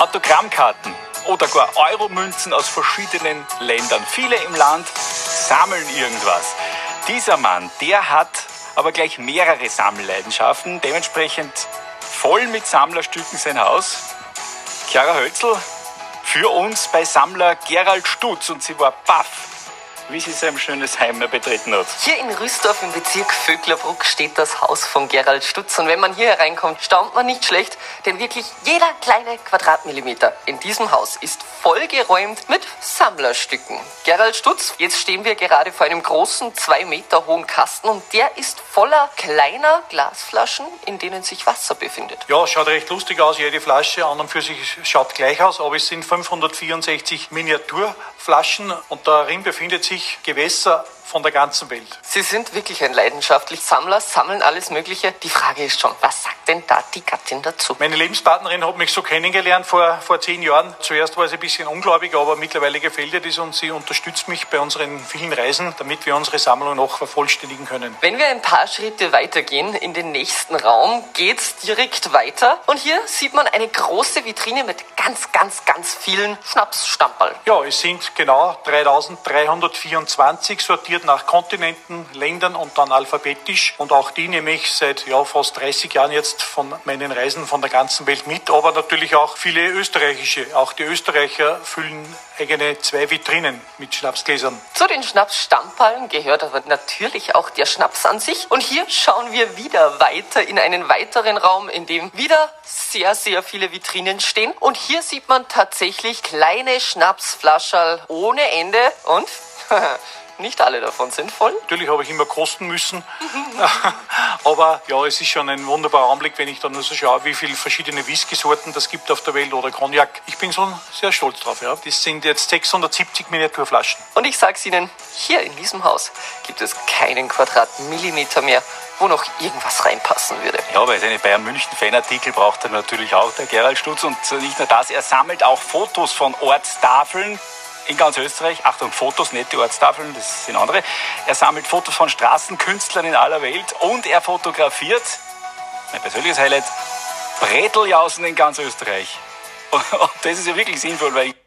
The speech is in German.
Autogrammkarten oder gar Euromünzen aus verschiedenen Ländern. Viele im Land sammeln irgendwas. Dieser Mann, der hat aber gleich mehrere Sammelleidenschaften, dementsprechend voll mit Sammlerstücken sein Haus. Chiara Hölzl für uns bei Sammler Gerald Stutz und sie war baff, wie sie sein schönes Heim betreten hat. Hier in Rüstorf im Bezirk Vöcklerbruck steht das Haus von Gerald Stutz. Und wenn man hier hereinkommt, staunt man nicht schlecht, denn wirklich jeder kleine Quadratmillimeter in diesem Haus ist vollgeräumt mit Sammlerstücken. Gerald Stutz, jetzt stehen wir gerade vor einem großen 2 Meter hohen Kasten und der ist voller kleiner Glasflaschen, in denen sich Wasser befindet. Ja, schaut recht lustig aus. Jede Flasche an und für sich schaut gleich aus, aber es sind 564 Miniaturflaschen und darin befindet sich Gewässer von der ganzen Welt. Sie sind wirklich ein leidenschaftlicher Sammler, sammeln alles Mögliche. Die Frage ist schon, was sagt denn da die Gattin dazu? Meine Lebenspartnerin hat mich so kennengelernt vor 10 Jahren. Zuerst war sie ein bisschen ungläubig, aber mittlerweile gefällt ihr das und sie unterstützt mich bei unseren vielen Reisen, damit wir unsere Sammlung noch vervollständigen können. Wenn wir ein paar Schritte weitergehen in den nächsten Raum, geht's direkt weiter. Und hier sieht man eine große Vitrine mit ganz vielen Schnapsstamperl. Ja, es sind genau 3324 sortiert nach Kontinenten, Ländern und dann alphabetisch. Und auch die nehme ich seit fast 30 Jahren jetzt von meinen Reisen von der ganzen Welt mit. Aber natürlich auch viele österreichische. Auch die Österreicher füllen eigene 2 Vitrinen mit Schnapsgläsern. Zu den Schnapsstamperln gehört aber natürlich auch der Schnaps an sich. Und hier schauen wir wieder weiter in einen weiteren Raum, in dem wieder sehr viele Vitrinen stehen. Und hier sieht man tatsächlich kleine Schnapsflascherl ohne Ende und nicht alle davon sind voll. Natürlich habe ich immer kosten müssen, aber ja, es ist schon ein wunderbarer Anblick, wenn ich dann nur so schaue, wie viele verschiedene Whisky-Sorten das gibt auf der Welt oder Cognac. Ich bin schon sehr stolz drauf. Ja. Das sind jetzt 670 Miniaturflaschen. Und ich sag's Ihnen, hier in diesem Haus gibt es keinen Quadratmillimeter mehr, wo noch irgendwas reinpassen würde. Ja, weil seine Bayern München Fanartikel braucht er natürlich auch, der Gerald Stutz. Und nicht nur das, er sammelt auch Fotos von Ortstafeln in ganz Österreich. Achtung, Fotos, nicht die Ortstafeln, das sind andere. Er sammelt Fotos von Straßenkünstlern in aller Welt und er fotografiert, mein persönliches Highlight, Breteljausen in ganz Österreich. Und das ist ja wirklich sinnvoll, weil